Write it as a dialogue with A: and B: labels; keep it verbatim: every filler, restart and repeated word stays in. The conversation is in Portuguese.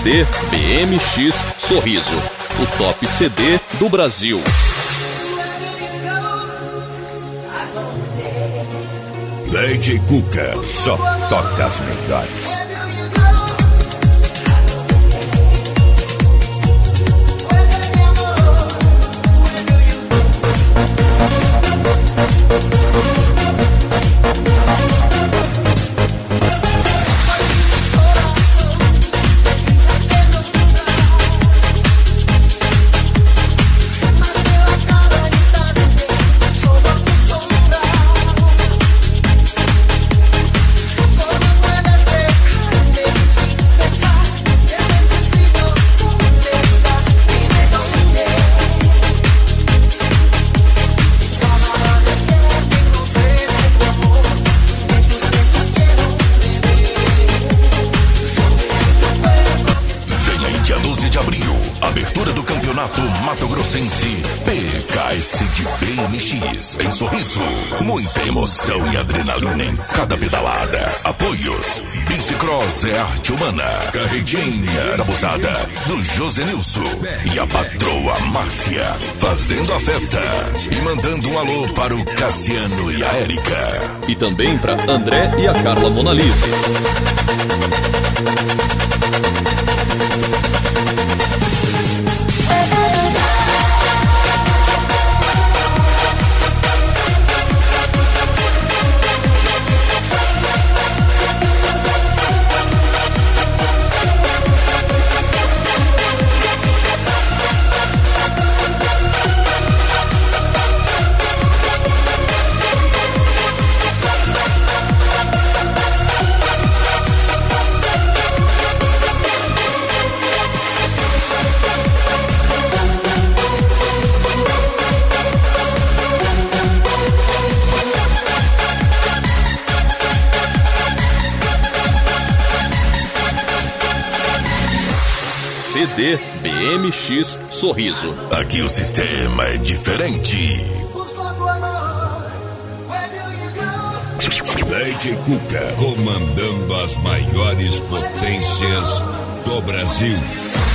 A: D B M X Sorriso, o top C D do Brasil.
B: D J Cuca só toca as melhores. P K S de B M X em Sorriso. Muita emoção e adrenalina em cada pedalada. Apoios: Bicicross é arte humana. Carretinha da Busada do Josenilson e a patroa Márcia fazendo a festa e mandando um alô para o Cassiano e a Érica.
A: E também para André e a Carla Monalise. C D B M X Sorriso.
B: Aqui o sistema é diferente. D J Cuca comandando as maiores potências do Brasil.